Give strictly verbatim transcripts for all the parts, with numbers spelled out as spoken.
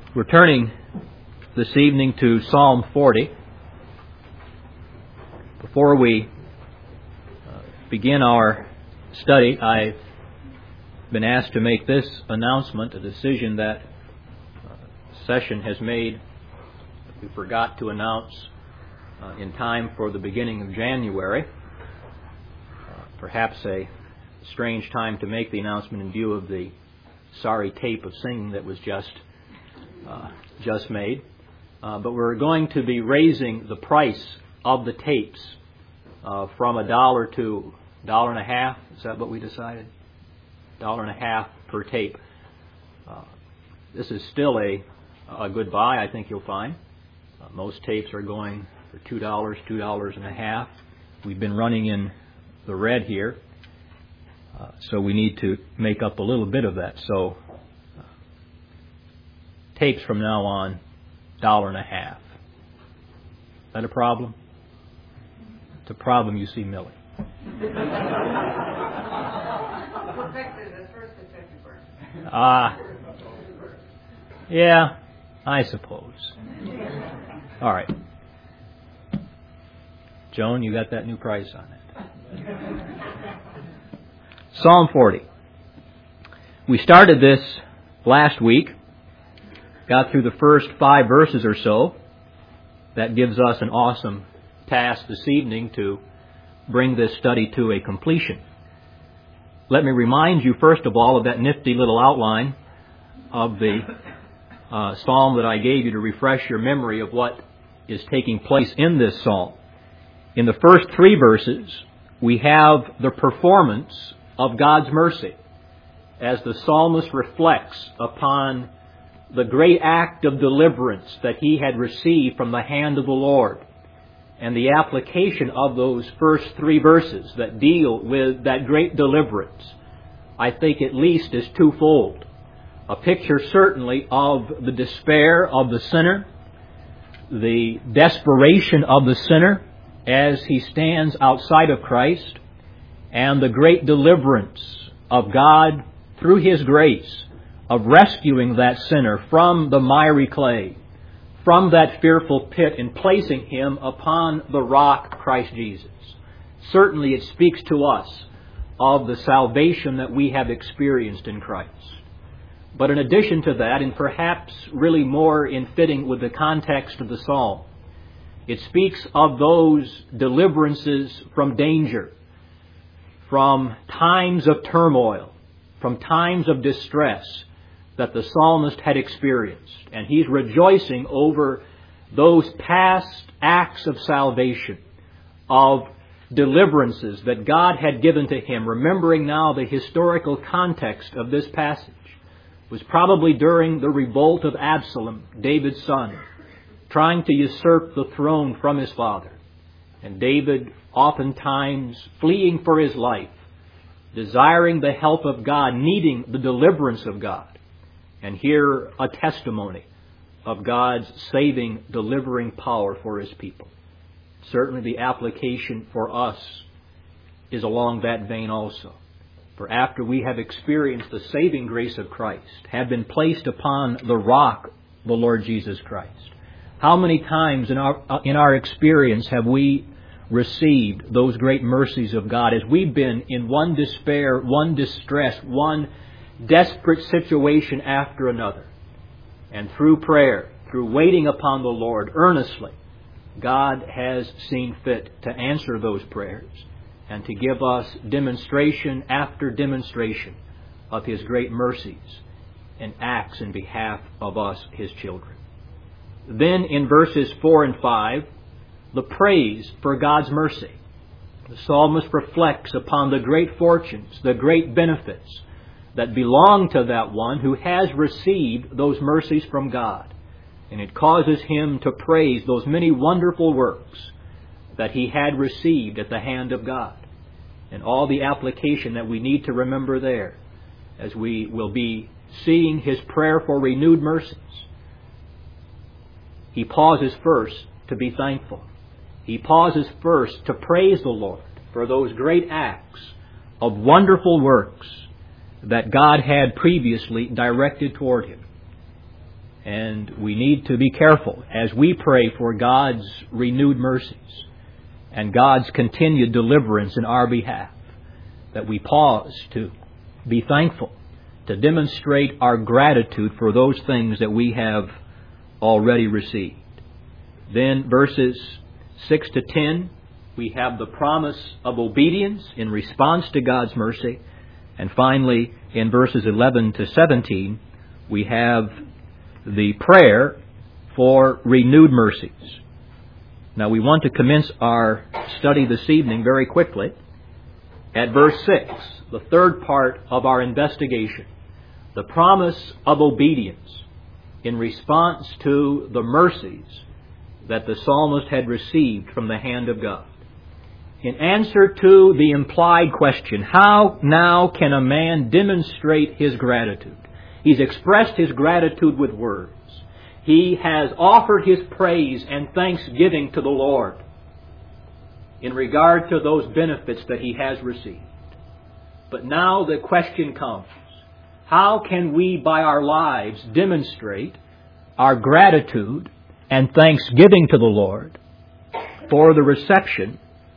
We're turning this evening to Psalm forty. Before we uh, begin our study, I've been asked to make this announcement, a decision that uh, session has made that we forgot to announce uh, in time for the beginning of January. Uh, perhaps a strange time to make the announcement in view of the sorry tape of singing that was just uh, just made. Uh, but we're going to be raising the price of the tapes uh, from a dollar to a dollar and a half. Is that what we decided? Dollar and a half per tape. Uh, this is still a a good buy, I think you'll find. Uh, most tapes are going for two dollars, two dollars and a half. We've been running in the red here, uh, so we need to make up a little bit of that. So uh, tapes from now on, dollar and a half. Is that a problem? It's a problem, you see, Millie. Ah, uh, yeah, I suppose. All right. Joan, you got that new price on it. Psalm forty. We started this last week. Got through the first five verses or so. That gives us an awesome task this evening to bring this study to a completion. Let me remind you, first of all, of that nifty little outline of the uh, psalm that I gave you to refresh your memory of what is taking place in this psalm. In the first three verses, we have the performance of God's mercy as the psalmist reflects upon the great act of deliverance that he had received from the hand of the Lord. And the application of those first three verses that deal with that great deliverance, I think at least is twofold. A picture certainly of the despair of the sinner, the desperation of the sinner as he stands outside of Christ, and the great deliverance of God through His grace of rescuing that sinner from the miry clay, from that fearful pit, and placing him upon the rock, Christ Jesus. Certainly it speaks to us of the salvation that we have experienced in Christ. But in addition to that, and perhaps really more in fitting with the context of the psalm, it speaks of those deliverances from danger, from times of turmoil, from times of distress that the psalmist had experienced. And he's rejoicing over those past acts of salvation, of deliverances that God had given to him. Remembering now the historical context of this passage was probably during the revolt of Absalom, David's son, trying to usurp the throne from his father. And David oftentimes fleeing for his life, desiring the help of God, needing the deliverance of God. And here a testimony of God's saving, delivering power for His people. Certainly the application for us is along that vein also. For after we have experienced the saving grace of Christ, have been placed upon the rock, the Lord Jesus Christ, how many times in our in our experience have we received those great mercies of God as we've been in one despair, one distress, one desperate situation after another. And through prayer, through waiting upon the Lord earnestly, God has seen fit to answer those prayers and to give us demonstration after demonstration of His great mercies and acts in behalf of us, His children. Then in verses four and five, the praise for God's mercy. The psalmist reflects upon the great fortunes, the great benefits that belong to that one who has received those mercies from God. And it causes him to praise those many wonderful works that he had received at the hand of God. And all the application that we need to remember there as we will be seeing his prayer for renewed mercies. He pauses first to be thankful. He pauses first to praise the Lord for those great acts of wonderful works that God had previously directed toward him. And we need to be careful as we pray for God's renewed mercies and God's continued deliverance in our behalf, that we pause to be thankful, to demonstrate our gratitude for those things that we have already received. Then verses six to ten, we have the promise of obedience in response to God's mercy. And finally, in verses eleven to seventeen, we have the prayer for renewed mercies. Now we want to commence our study this evening very quickly at verse six, the third part of our investigation. The promise of obedience in response to the mercies that the psalmist had received from the hand of God. In answer to the implied question, how now can a man demonstrate his gratitude? He's expressed his gratitude with words. He has offered his praise and thanksgiving to the Lord in regard to those benefits that he has received. But now the question comes, how can we by our lives demonstrate our gratitude and thanksgiving to the Lord for the reception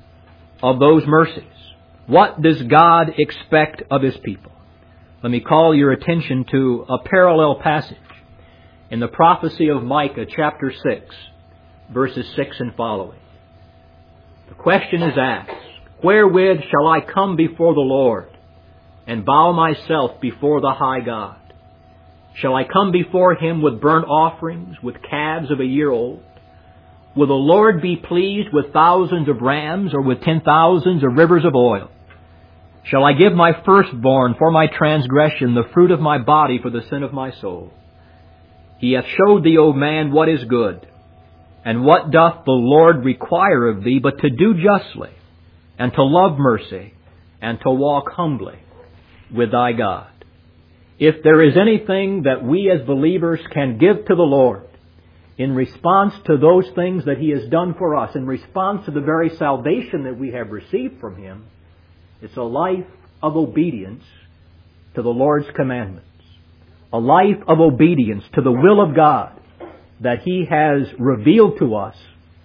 of those mercies? What does God expect of His people? Let me call your attention to a parallel passage in the prophecy of Micah chapter six, verses six and following. The question is asked, wherewith shall I come before the Lord and bow myself before the high God? Shall I come before Him with burnt offerings, with calves of a year old? Will the Lord be pleased with thousands of rams, or with ten thousands of rivers of oil? Shall I give my firstborn for my transgression, the fruit of my body for the sin of my soul? He hath showed thee, O man, what is good. And what doth the Lord require of thee, but to do justly, and to love mercy, and to walk humbly with thy God? If there is anything that we as believers can give to the Lord in response to those things that He has done for us, in response to the very salvation that we have received from Him, it's a life of obedience to the Lord's commandments. A life of obedience to the will of God that He has revealed to us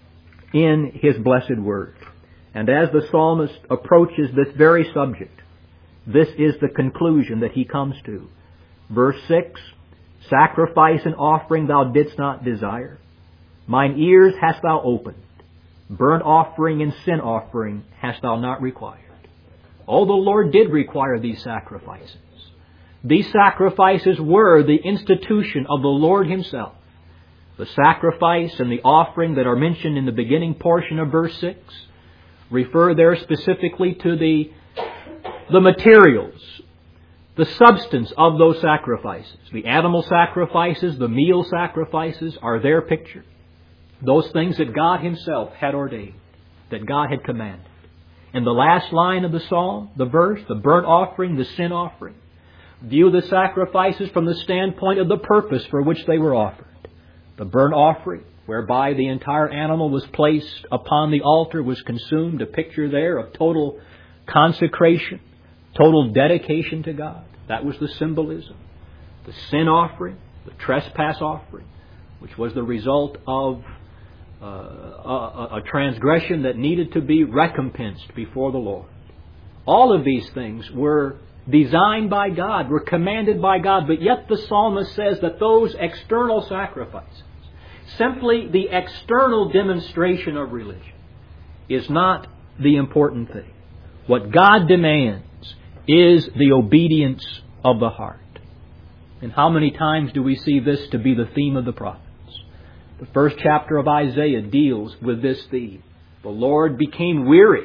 in His blessed Word. And as the psalmist approaches this very subject, this is the conclusion that he comes to. Verse six, sacrifice and offering thou didst not desire. Mine ears hast thou opened. Burnt offering and sin offering hast thou not required. Oh, the Lord did require these sacrifices. These sacrifices were the institution of the Lord Himself. The sacrifice and the offering that are mentioned in the beginning portion of verse six refer there specifically to the, the materials, the substance of those sacrifices. The animal sacrifices, the meal sacrifices are their picture. Those things that God Himself had ordained, that God had commanded. In the last line of the psalm, the verse, the burnt offering, the sin offering, view the sacrifices from the standpoint of the purpose for which they were offered. The burnt offering, whereby the entire animal was placed upon the altar, was consumed, a picture there of total consecration, total dedication to God. That was the symbolism. The sin offering, the trespass offering, which was the result of uh, a, a transgression that needed to be recompensed before the Lord. All of these things were designed by God, were commanded by God, but yet the psalmist says that those external sacrifices, simply the external demonstration of religion, is not the important thing. What God demands is the obedience of the heart. And how many times do we see this to be the theme of the prophets? The first chapter of Isaiah deals with this theme. The Lord became weary.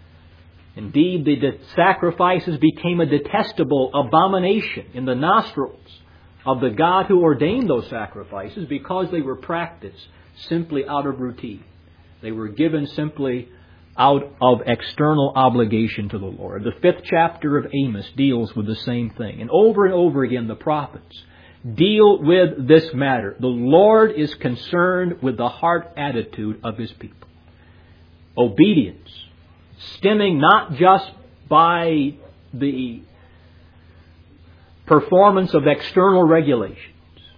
Indeed, the de- sacrifices became a detestable abomination in the nostrils of the God who ordained those sacrifices, because they were practiced simply out of routine. They were given simply out of external obligation to the Lord. The fifth chapter of Amos deals with the same thing. And over and over again, the prophets deal with this matter. The Lord is concerned with the heart attitude of His people. Obedience, stemming not just by the performance of external regulations,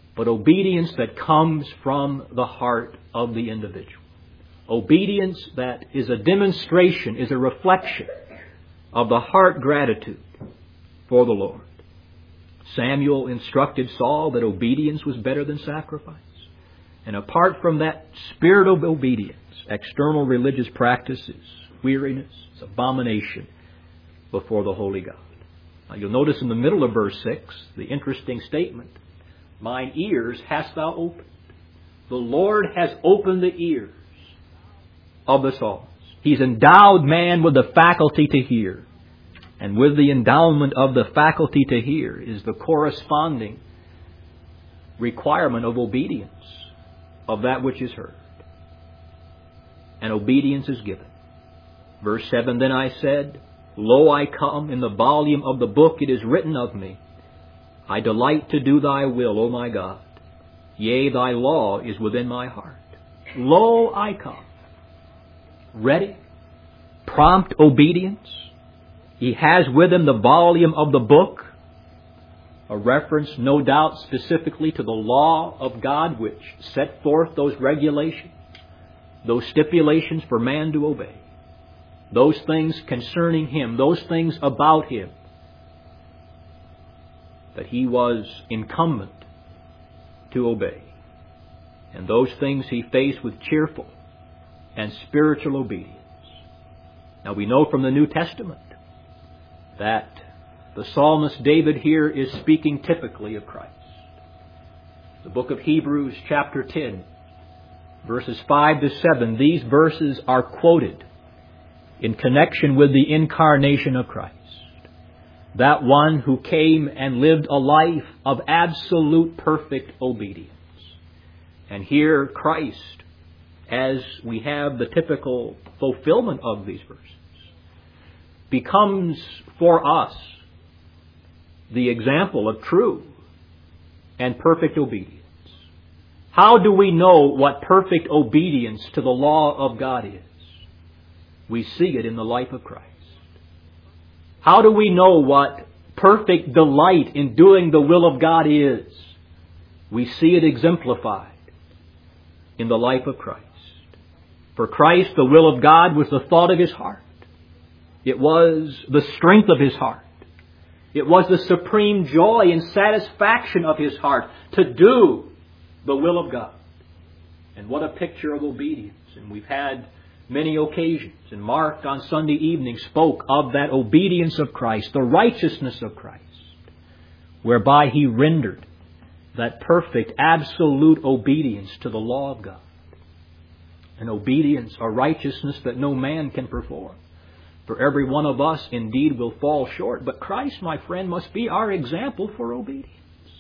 but obedience that comes from the heart of the individual. Obedience that is a demonstration, is a reflection of the heart gratitude for the Lord. Samuel instructed Saul that obedience was better than sacrifice. And apart from that spirit of obedience, external religious practices, weariness, abomination before the holy God. Now you'll notice in the middle of verse six, the interesting statement, mine ears hast thou opened. The Lord has opened the ears of the Psalms. He's endowed man with the faculty to hear. And with the endowment of the faculty to hear is the corresponding requirement of obedience of that which is heard. And obedience is given. Verse seven, then I said, Lo, I come, in the volume of the book it is written of me. I delight to do thy will, O my God. Yea, thy law is within my heart. Lo, I come. Ready, prompt obedience. He has with him the volume of the book, a reference no doubt specifically to the law of God which set forth those regulations, those stipulations for man to obey, those things concerning him, those things about him that he was incumbent to obey. And those things he faced with cheerful and spiritual obedience. Now we know from the New Testament that the psalmist David here is speaking typically of Christ. The book of Hebrews chapter ten, verses five to seven, these verses are quoted in connection with the incarnation of Christ. That one who came and lived a life of absolute perfect obedience. And here Christ, as we have the typical fulfillment of these verses, becomes for us the example of true and perfect obedience. How do we know what perfect obedience to the law of God is? We see it in the life of Christ. How do we know what perfect delight in doing the will of God is? We see it exemplified in the life of Christ. For Christ, the will of God was the thought of His heart. It was the strength of His heart. It was the supreme joy and satisfaction of His heart to do the will of God. And what a picture of obedience. And we've had many occasions, and Mark on Sunday evening spoke of that obedience of Christ, the righteousness of Christ, whereby He rendered that perfect, absolute obedience to the law of God. An obedience, a righteousness that no man can perform. For every one of us indeed will fall short, but Christ, my friend, must be our example for obedience.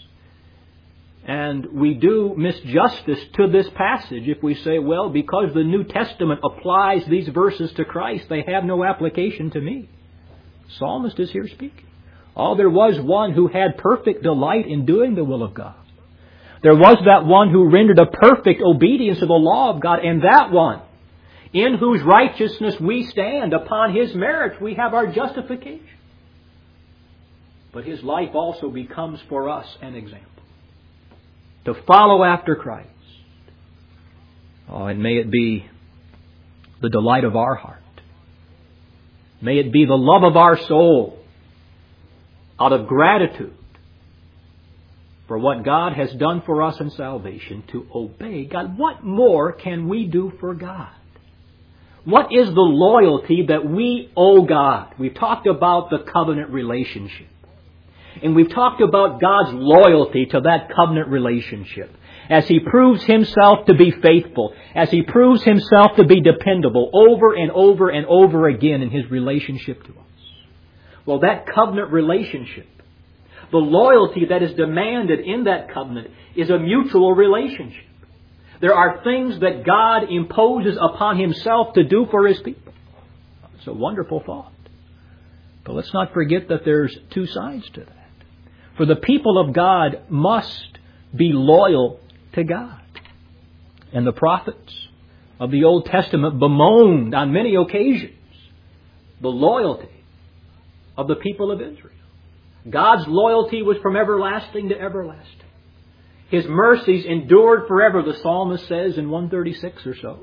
And we do misjustice to this passage if we say, well, because the New Testament applies these verses to Christ, they have no application to me. The psalmist is here speaking. Oh, there was one who had perfect delight in doing the will of God. There was that one who rendered a perfect obedience to the law of God, and that one, in whose righteousness we stand, upon His merits we have our justification. But His life also becomes for us an example. To follow after Christ. Oh, and may it be the delight of our heart. May it be the love of our soul, out of gratitude for what God has done for us in salvation, to obey God. What more can we do for God? What is the loyalty that we owe God? We've talked about the covenant relationship. And we've talked about God's loyalty to that covenant relationship. As He proves Himself to be faithful. As He proves Himself to be dependable over and over and over again in His relationship to us. Well, that covenant relationship, the loyalty that is demanded in that covenant, is a mutual relationship. There are things that God imposes upon Himself to do for His people. It's a wonderful thought. But let's not forget that there's two sides to that. For the people of God must be loyal to God. And the prophets of the Old Testament bemoaned on many occasions the loyalty of the people of Israel. God's loyalty was from everlasting to everlasting. His mercies endured forever, the psalmist says in one thirty-six or so.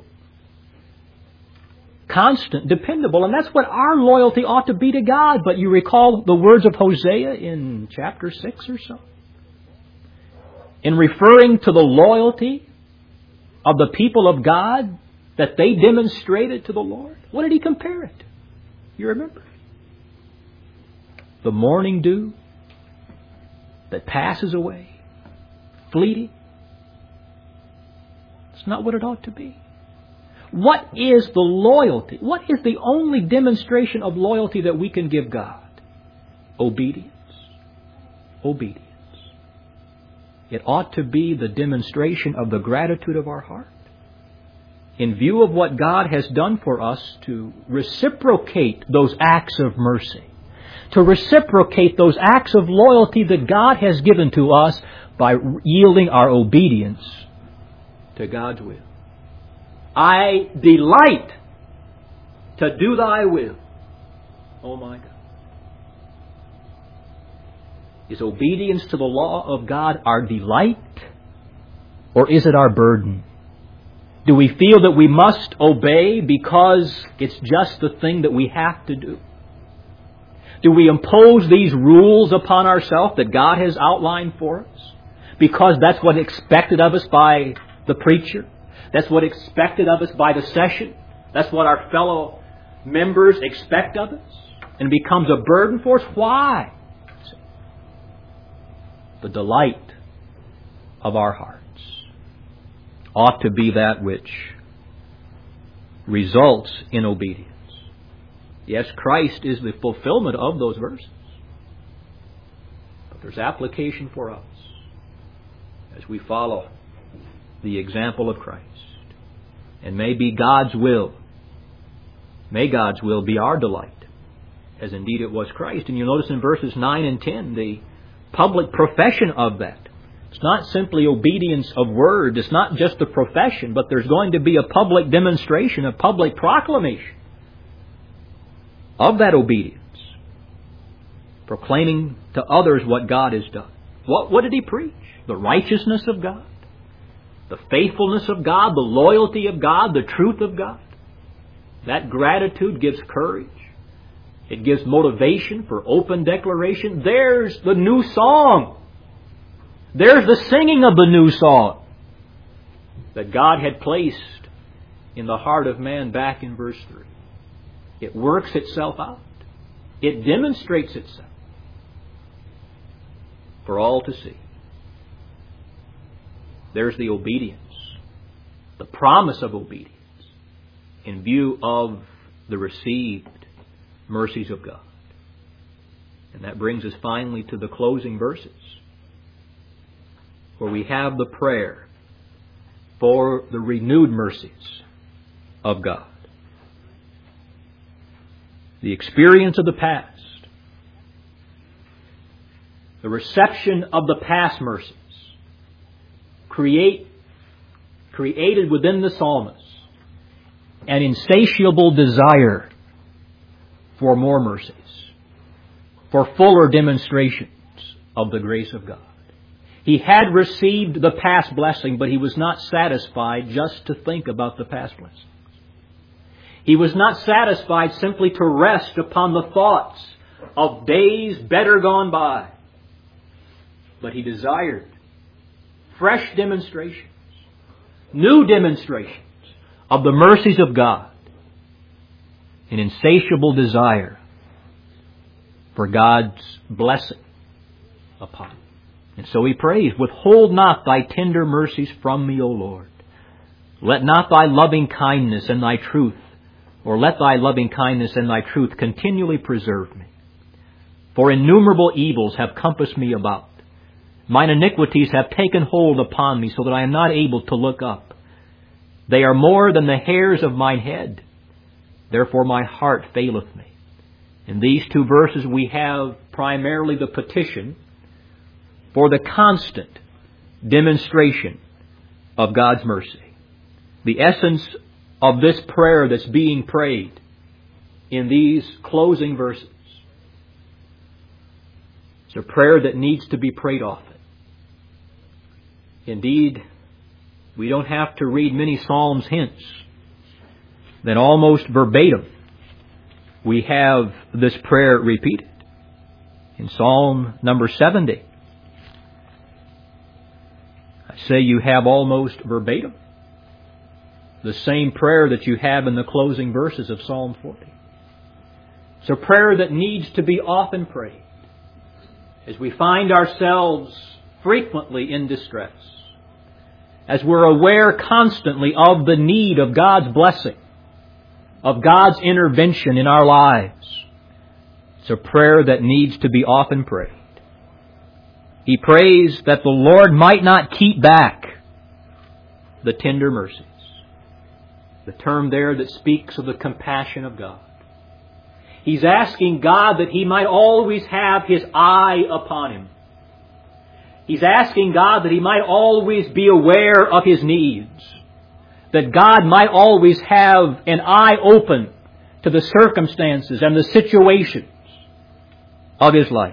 Constant, dependable, and that's what our loyalty ought to be to God. But you recall the words of Hosea in chapter six or so? In referring to the loyalty of the people of God that they demonstrated to the Lord, what did he compare it to? You remember? The morning dew that passes away, fleeting. It's not what it ought to be. What is the loyalty? What is the only demonstration of loyalty that we can give God? Obedience. Obedience. It ought to be the demonstration of the gratitude of our heart. In view of what God has done for us, to reciprocate those acts of mercy. To reciprocate those acts of loyalty that God has given to us by yielding our obedience to God's will. I delight to do thy will. Oh my God. Is obedience to the law of God our delight? Or is it our burden? Do we feel that we must obey because it's just the thing that we have to do? Do we impose these rules upon ourselves that God has outlined for us because that's what expected of us by the preacher? That's what expected of us by the session. That's what our fellow members expect of us. And it becomes a burden for us. Why? The delight of our hearts ought to be that which results in obedience. Yes, Christ is the fulfillment of those verses. But there's application for us as we follow the example of Christ. And may be God's will. May God's will be our delight, as indeed it was Christ. And you notice in verses nine and ten the public profession of that. It's not simply obedience of word. It's not just the profession, but there's going to be a public demonstration, a public proclamation of that obedience. Proclaiming to others what God has done. What, what did he preach? The righteousness of God. The faithfulness of God, the loyalty of God, the truth of God. That gratitude gives courage. It gives motivation for open declaration. There's the new song. There's the singing of the new song that God had placed in the heart of man back in verse three. It works itself out. It demonstrates itself for all to see. There's the obedience, the promise of obedience in view of the received mercies of God. And that brings us finally to the closing verses, where we have the prayer for the renewed mercies of God. The experience of the past, the reception of the past mercies, create, created within the psalmist an insatiable desire for more mercies, for fuller demonstrations of the grace of God. He had received the past blessing, but he was not satisfied just to think about the past blessings. He was not satisfied simply to rest upon the thoughts of days better gone by, but he desired fresh demonstrations, new demonstrations of the mercies of God, an insatiable desire for God's blessing upon him. And so he prays, "Withhold not thy tender mercies from me, O Lord. Let not thy loving kindness and thy truth, or let thy loving kindness and thy truth continually preserve me. For innumerable evils have compassed me about. Mine iniquities have taken hold upon me, so that I am not able to look up. They are more than the hairs of mine head. Therefore my heart faileth me." In these two verses we have primarily the petition for the constant demonstration of God's mercy. The essence of this prayer that's being prayed in these closing verses is a prayer that needs to be prayed often. Indeed, we don't have to read many Psalms hence that almost verbatim we have this prayer repeated. In Psalm number seventy, I say you have almost verbatim the same prayer that you have in the closing verses of Psalm forty. It's a prayer that needs to be often prayed as we find ourselves frequently in distress, as we're aware constantly of the need of God's blessing, of God's intervention in our lives. It's a prayer that needs to be often prayed. He prays that the Lord might not keep back the tender mercies. The term there that speaks of the compassion of God. He's asking God that He might always have His eye upon him. He's asking God that He might always be aware of his needs. That God might always have an eye open to the circumstances and the situations of his life.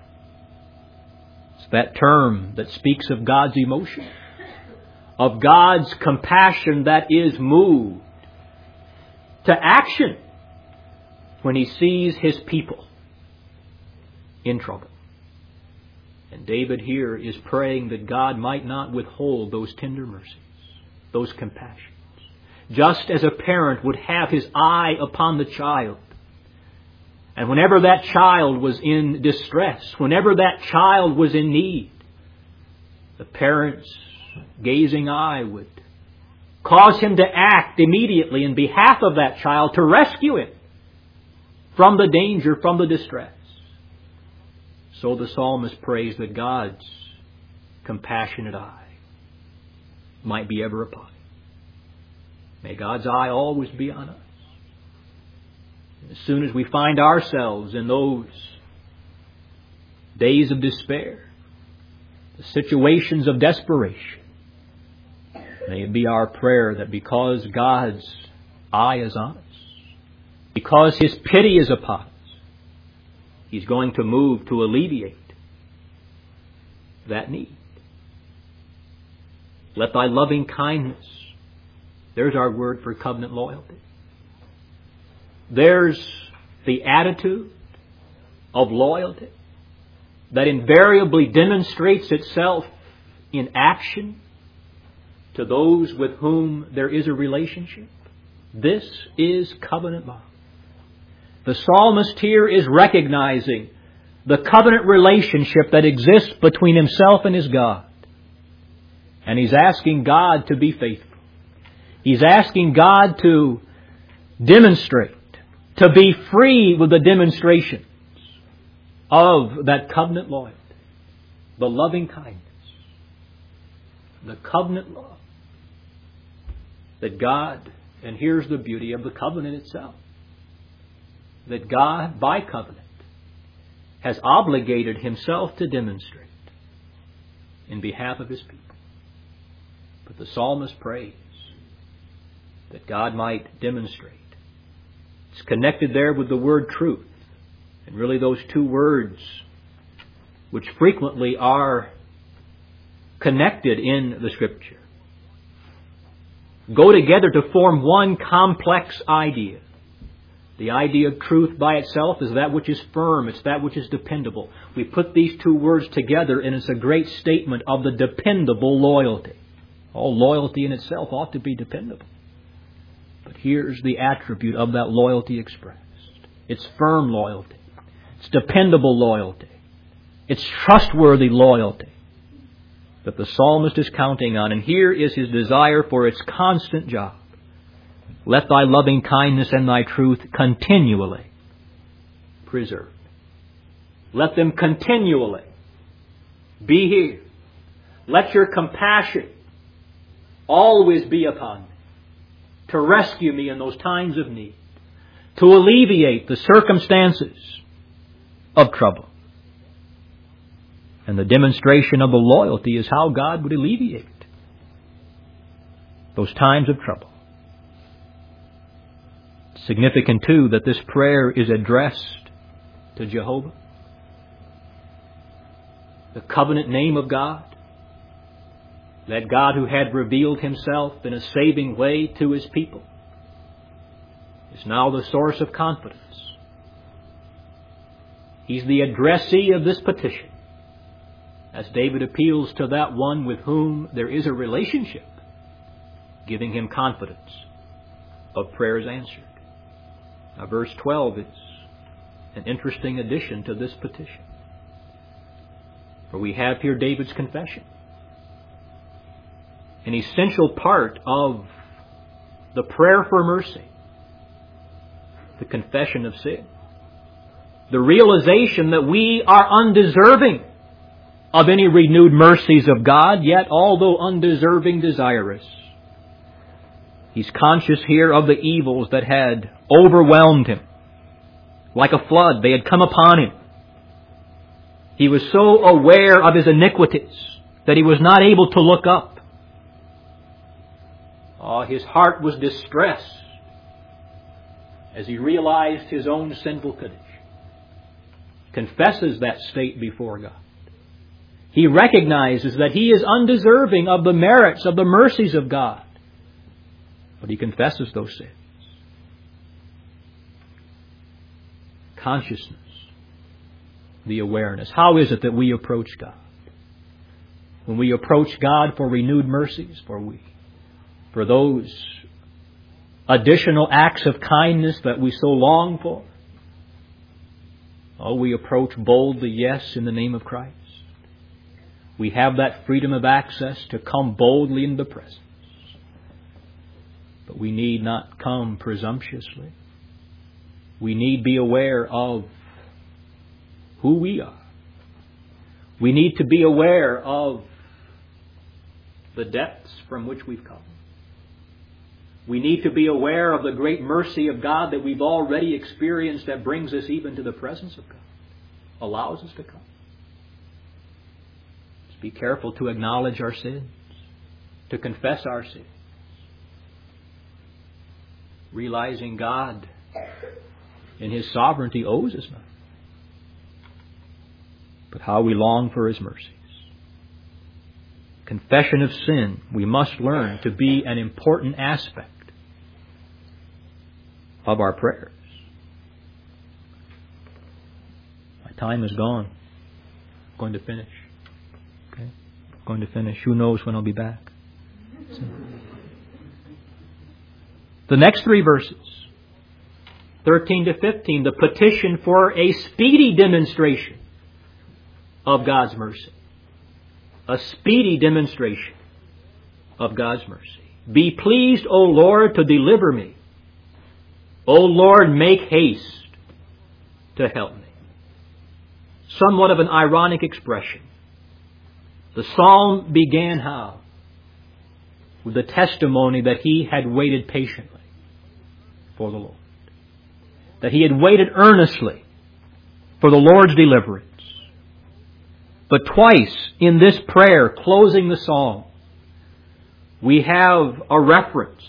It's that term that speaks of God's emotion, of God's compassion that is moved to action when He sees His people in trouble. And David here is praying that God might not withhold those tender mercies, those compassions. Just as a parent would have his eye upon the child. And whenever that child was in distress, whenever that child was in need, the parent's gazing eye would cause him to act immediately in behalf of that child to rescue him from the danger, from the distress. So the psalmist prays that God's compassionate eye might be ever upon him. May God's eye always be on us. And as soon as we find ourselves in those days of despair, the situations of desperation, may it be our prayer that because God's eye is on us, because His pity is upon us, He's going to move to alleviate that need. Let Thy loving kindness, there's our word for covenant loyalty. There's the attitude of loyalty that invariably demonstrates itself in action to those with whom there is a relationship. This is covenant love. The psalmist here is recognizing the covenant relationship that exists between himself and his God. And he's asking God to be faithful. He's asking God to demonstrate, to be free with the demonstrations of that covenant loyalty, the loving kindness, the covenant love that God, and here's the beauty of the covenant itself, that God, by covenant, has obligated Himself to demonstrate in behalf of His people. But the psalmist prays that God might demonstrate. It's connected there with the word truth. And really those two words, which frequently are connected in the Scripture, go together to form one complex idea. The idea of truth by itself is that which is firm. It's that which is dependable. We put these two words together and it's a great statement of the dependable loyalty. All loyalty in itself ought to be dependable. But here's the attribute of that loyalty expressed. It's firm loyalty. It's dependable loyalty. It's trustworthy loyalty that the psalmist is counting on. And here is his desire for its constant job. Let Thy loving kindness and Thy truth continually preserve. Let them continually be here. Let Your compassion always be upon me, to rescue me in those times of need, to alleviate the circumstances of trouble. And the demonstration of the loyalty is how God would alleviate those times of trouble. Significant, too, that this prayer is addressed to Jehovah, the covenant name of God. That God who had revealed Himself in a saving way to His people is now the source of confidence. He's the addressee of this petition, as David appeals to that one with whom there is a relationship, giving him confidence of prayers answered. Now, verse twelve is an interesting addition to this petition. For we have here David's confession, an essential part of the prayer for mercy, the confession of sin, the realization that we are undeserving of any renewed mercies of God, yet although undeserving, desirous. He's conscious here of the evils that had overwhelmed him. Like a flood, they had come upon him. He was so aware of his iniquities that he was not able to look up. Oh, his heart was distressed as he realized his own sinful condition. Confesses that state before God. He recognizes that he is undeserving of the merits of the mercies of God. But he confesses those sins. Consciousness. The awareness. How is it that we approach God? When we approach God for renewed mercies, for we, for those additional acts of kindness that we so long for, oh, we approach boldly, yes, in the name of Christ. We have that freedom of access to come boldly in the presence. But we need not come presumptuously. We need be aware of who we are. We need to be aware of the depths from which we've come. We need to be aware of the great mercy of God that we've already experienced that brings us even to the presence of God, allows us to come. Let's be careful to acknowledge our sins, to confess our sins, realizing God in His sovereignty owes us nothing, but how we long for His mercies. Confession of sin, we must learn to be an important aspect of our prayers. My time is gone. I'm going to finish. Okay? I'm going to finish. Who knows when I'll be back? So. The next three verses, thirteen to fifteen, the petition for a speedy demonstration of God's mercy. A speedy demonstration of God's mercy. Be pleased, O Lord, to deliver me. O Lord, make haste to help me. Somewhat of an ironic expression. The psalm began how? With the testimony that he had waited patiently for the Lord. That he had waited earnestly for the Lord's deliverance. But twice in this prayer, closing the psalm, we have a reference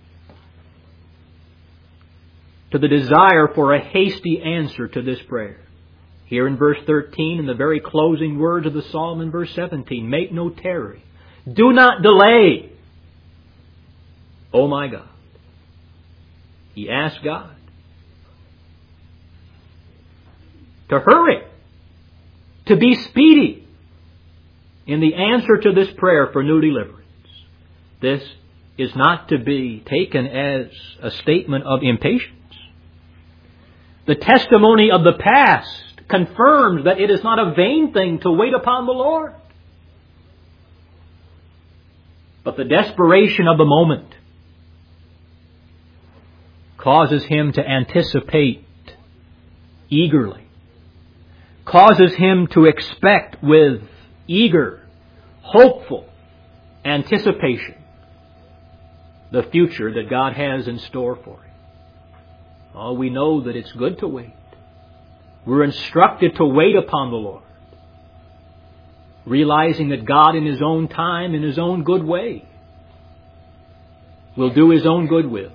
to the desire for a hasty answer to this prayer. Here in verse thirteen, in the very closing words of the psalm in verse seventeen, make no tarry. Do not delay. Oh my God. He asked God to hurry, to be speedy in the answer to this prayer for new deliverance. This is not to be taken as a statement of impatience. The testimony of the past confirms that it is not a vain thing to wait upon the Lord. But the desperation of the moment causes him to anticipate eagerly, causes him to expect with eager, hopeful anticipation the future that God has in store for him. Oh, we know that it's good to wait. We're instructed to wait upon the Lord, realizing that God in His own time, in His own good way, will do His own good will.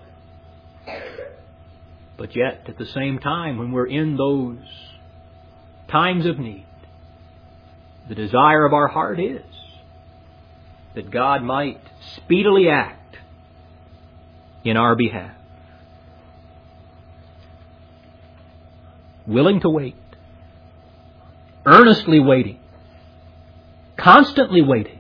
But yet, at the same time, when we're in those times of need, the desire of our heart is that God might speedily act in our behalf. Willing to wait, earnestly waiting, constantly waiting,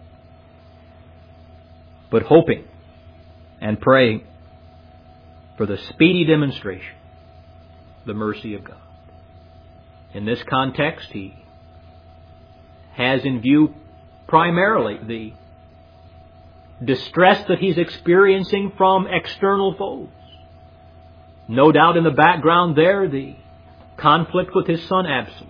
but hoping and praying for the speedy demonstration, the mercy of God. In this context, he has in view primarily the distress that he's experiencing from external foes. No doubt in the background there, the conflict with his son Absalom.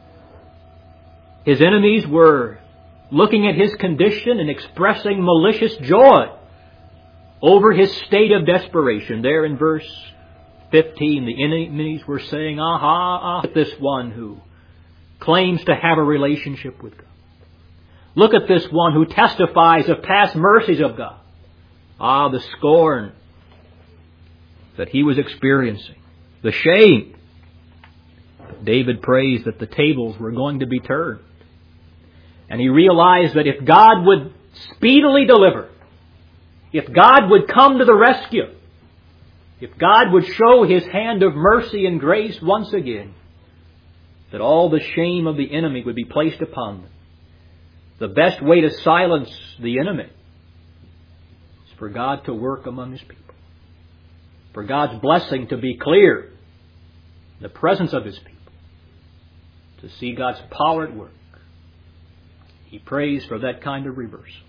His enemies were looking at his condition and expressing malicious joy over his state of desperation. There in verse fifteen, the enemies were saying, aha, ah, at this one who claims to have a relationship with God. Look at this one who testifies of past mercies of God. Ah, the scorn that he was experiencing, the shame. David prays that the tables were going to be turned. And he realized that if God would speedily deliver, if God would come to the rescue, if God would show His hand of mercy and grace once again, that all the shame of the enemy would be placed upon them. The best way to silence the enemy is for God to work among His people. For God's blessing to be clear in the presence of His people. To see God's power at work. He prays for that kind of reversal.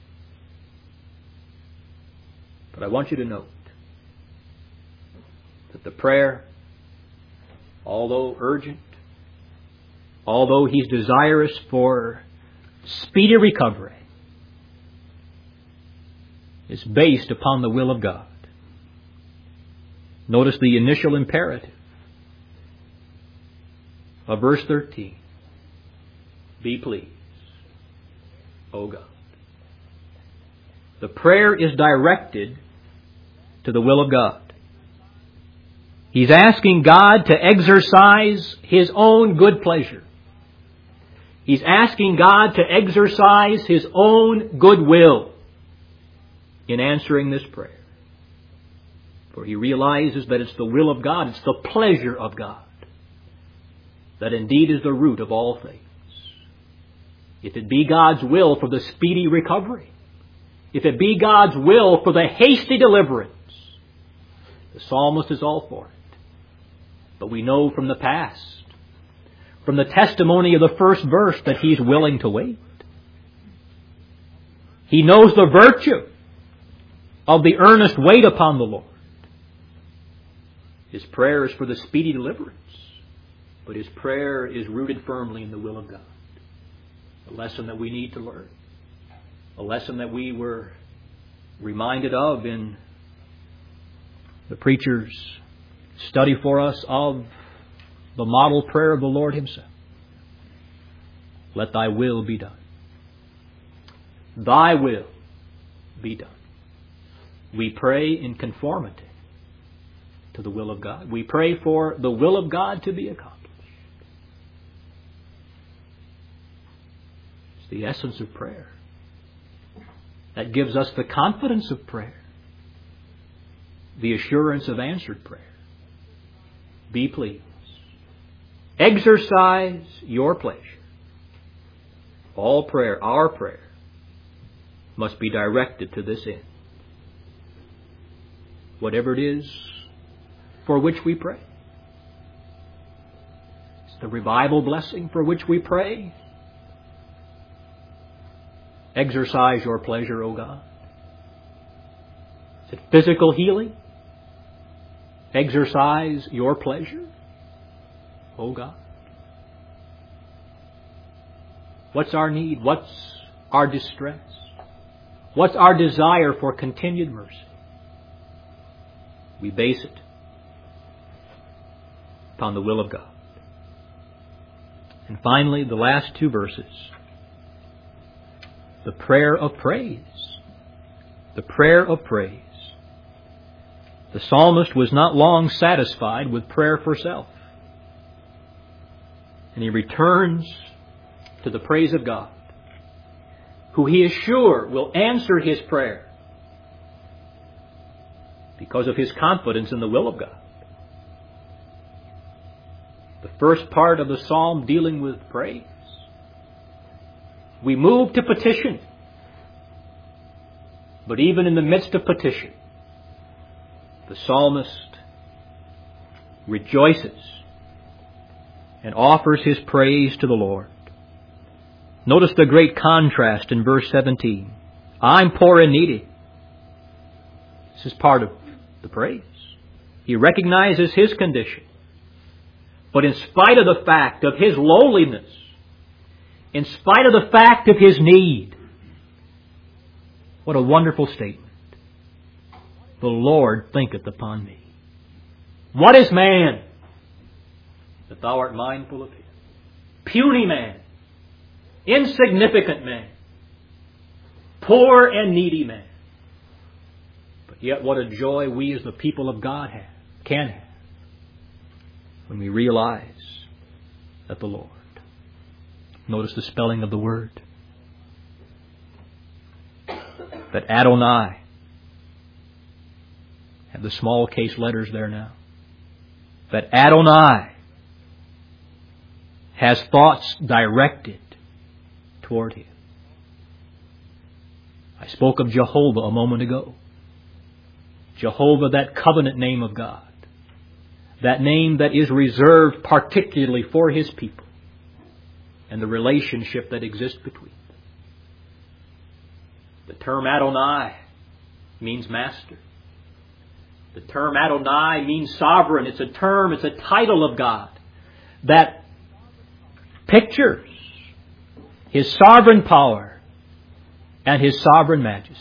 But I want you to note that the prayer, although urgent, although he's desirous for speedy recovery, is based upon the will of God. Notice the initial imperative of verse thirteen. Be pleased, O God. The prayer is directed to the will of God. He's asking God to exercise His own good pleasure. He's asking God to exercise His own good will in answering this prayer. For he realizes that it's the will of God, it's the pleasure of God, that indeed is the root of all things. If it be God's will for the speedy recovery, if it be God's will for the hasty deliverance, the psalmist is all for it. But we know from the past, from the testimony of the first verse, that he's willing to wait. He knows the virtue of the earnest wait upon the Lord. His prayer is for the speedy deliverance, but his prayer is rooted firmly in the will of God. A lesson that we need to learn. A lesson that we were reminded of in the preacher's study for us of the model prayer of the Lord Himself. Let Thy will be done. Thy will be done. We pray in conformity to the will of God. We pray for the will of God to be accomplished. It's the essence of prayer. That gives us the confidence of prayer. The assurance of answered prayer. Be pleased. Exercise your pleasure. All prayer, our prayer, must be directed to this end. Whatever it is for which we pray. It's the revival blessing for which we pray. Exercise your pleasure, O God. Is it physical healing? Exercise your pleasure, O God. What's our need? What's our distress? What's our desire for continued mercy? We base it upon the will of God. And finally, the last two verses. The prayer of praise. The prayer of praise. The psalmist was not long satisfied with prayer for self. And he returns to the praise of God. who he is sure will answer his prayer because of his confidence in the will of God. The first part of the psalm dealing with praise. We move to petition. But even in the midst of petition, the psalmist rejoices and offers his praise to the Lord. Notice the great contrast in verse seventeen. I'm poor and needy. This is part of the praise. He recognizes his condition. But in spite of the fact of his lowliness, in spite of the fact of his need, what a wonderful statement. The Lord thinketh upon me. What is man that thou art mindful of him? Puny man. Insignificant man. Poor and needy man. But yet what a joy we as the people of God have, can have, when we realize that the Lord. Notice the spelling of the word. That Adonai. Have the small case letters there now. That Adonai has thoughts directed toward him. I spoke of Jehovah a moment ago. Jehovah, that covenant name of God. That name that is reserved particularly for his people. And the relationship that exists between them. The term Adonai means master. The term Adonai means sovereign. It's a term, it's a title of God that pictures his sovereign power and his sovereign majesty.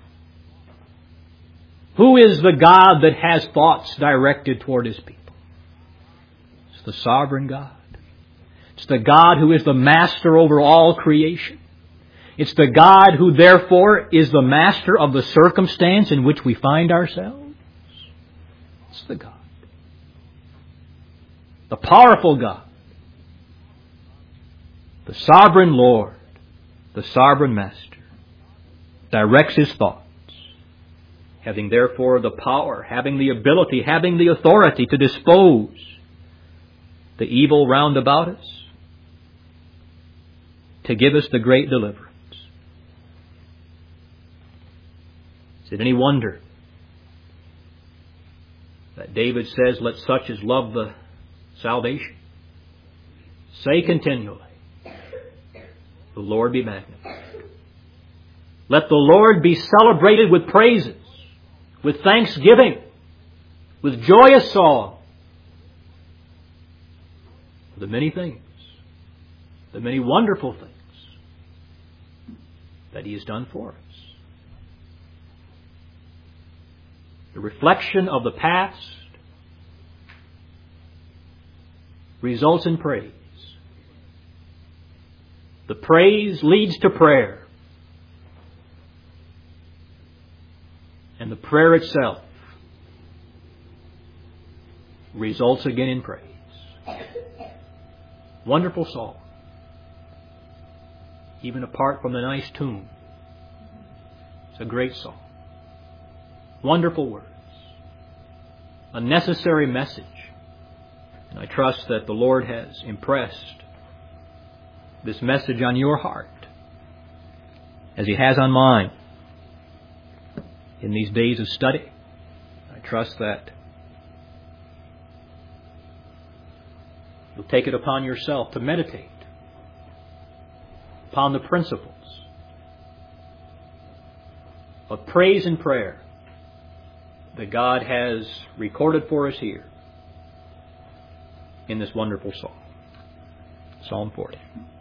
Who is the God that has thoughts directed toward his people? It's the sovereign God. It's the God who is the master over all creation. It's the God who therefore is the master of the circumstance in which we find ourselves. It's the God. The powerful God. The sovereign Lord. The sovereign master. Directs his thoughts. Having therefore the power, having the ability, having the authority to dispose the evil round about us. To give us the great deliverance. Is it any wonder that David says, let such as love the salvation say continually, the Lord be magnified. Let the Lord be celebrated with praises, with thanksgiving, with joyous song. For the many things, the many wonderful things that he has done for us. The reflection of the past results in praise. The praise leads to prayer. And the prayer itself results again in praise. Wonderful song. Even apart from the nice tune. It's a great song. Wonderful words. A necessary message. And I trust that the Lord has impressed this message on your heart, as he has on mine, in these days of study. I trust that you'll take it upon yourself to meditate upon the principles of praise and prayer that God has recorded for us here in this wonderful psalm. Psalm forty.